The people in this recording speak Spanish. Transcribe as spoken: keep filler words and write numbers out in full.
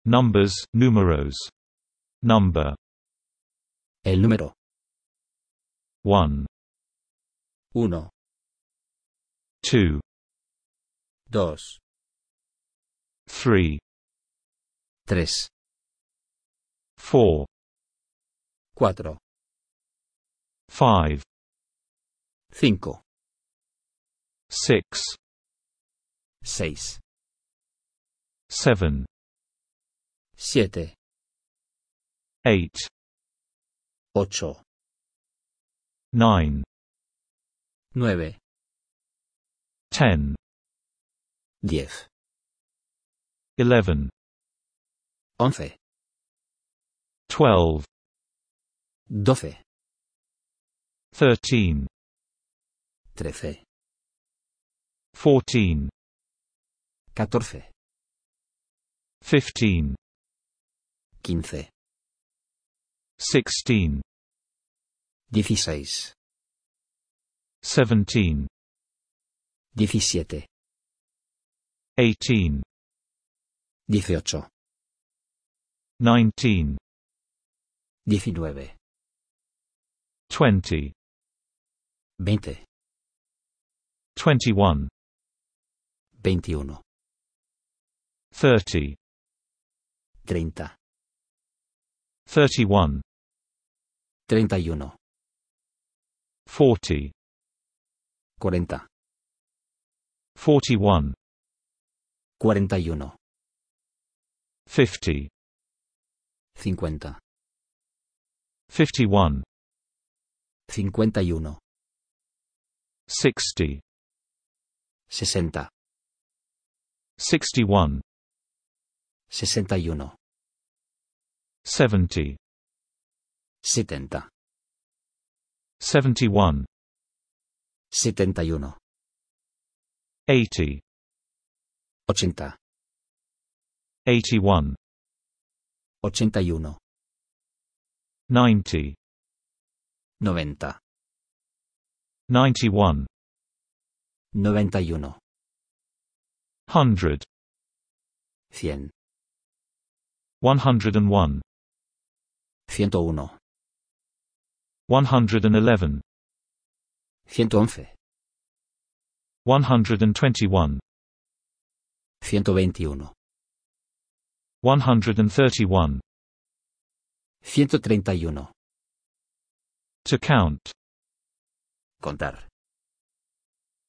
Numbers, números. Number. El número. one, uno, two, dos, three, tres, four, cuatro, five, cinco, six, seis, seven, siete, eight, ocho, nine, nueve, ten, diez, eleven, once, twelve, doce, thirteen, trece, fourteen, catorce, fifteen, quince, sixteen, dieciséis, seventeen, diecisiete, eighteen, dieciocho, nineteen, diecinueve, twenty, veinte, twenty-one, veintiuno, thirty, treinta, thirty-one, treinta y uno, forty, cuarenta, forty-one, cuarenta y uno, fifty, cincuenta, fifty-one, cincuenta y uno, sixty, sesenta, sixty-one, sesenta y uno, seventy, setenta, seventy-one, setenta y uno, eighty, ochenta, eighty-one, ochenta y uno, ninety, noventa, ninety-one, noventa y uno, hundred, cien, one hundred and one, ciento uno, one hundred and eleven, ciento once, one hundred and twenty-one, ciento veintiuno, one hundred and thirty-one. ciento treinta y uno. To count. Contar.